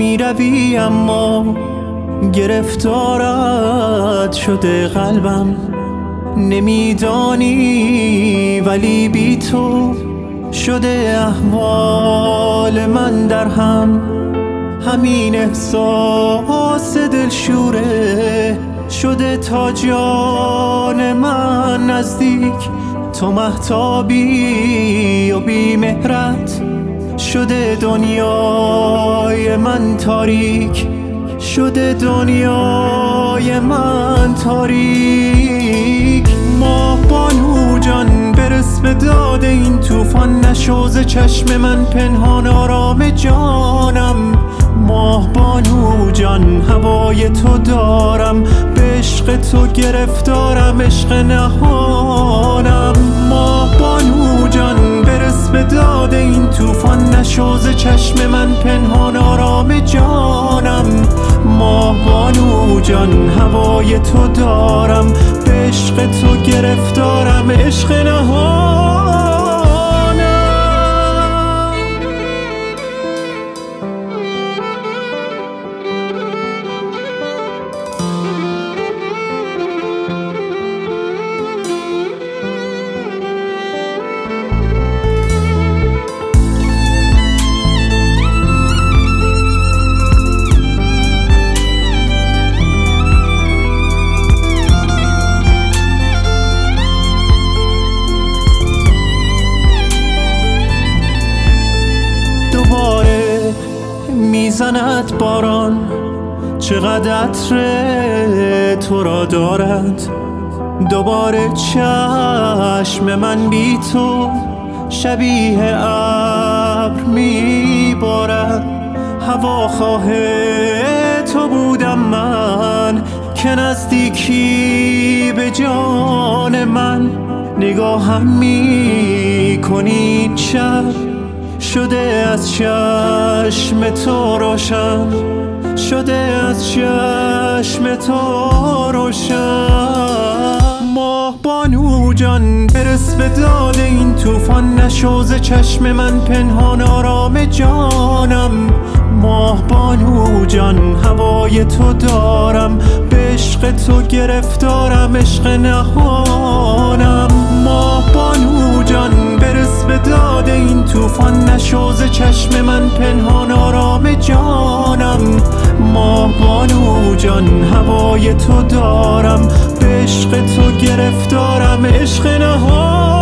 میروی اما گرفتارت شده قلبم، نمیدانی ولی بی تو شده احوال من در هم. همین احساس دلشوره شده تا جان من نزدیک، تو مهتابی و بی مهرت شده دنیای من تاریک، شده دنیای من تاریک. ماه بانو جان برس به داد این طوفان، نشو ز چشم من پنهان آرام جانم. ماه بانو جان هوای تو دارم، به عشق تو گرفتارم، عشق نهانم. ماه بانو جان برس به داد این طوفان، نشو ز چشم من پنهان آرام جانم. ماه بانو جان هوای تو دارم، به عشق تو گرفتارم، عشق نهانم. میزند باران، چقدر عطر تو را دارد، دوباره چشم من بی تو شبیه ابر میبارد. هواخواه تو بودم من که نزدیکی به جان من، نگاهم میکنی شب شده از چشم تو روشن، شده از چشم تو روشن. ماه بانو جان برس به داد این طوفان، نشو ز چشم من پنهان آرام جانم. ماه بانو جان هوای تو دارم، به عشق تو گرفتارم، عشق نهانم. ماه بانو جان برس به داد این طوفان، نشو ز چشم من پنهان آرام جانم. ماه بانو جان هوای تو دارم، به عشق تو گرفتارم، عشق نهانم.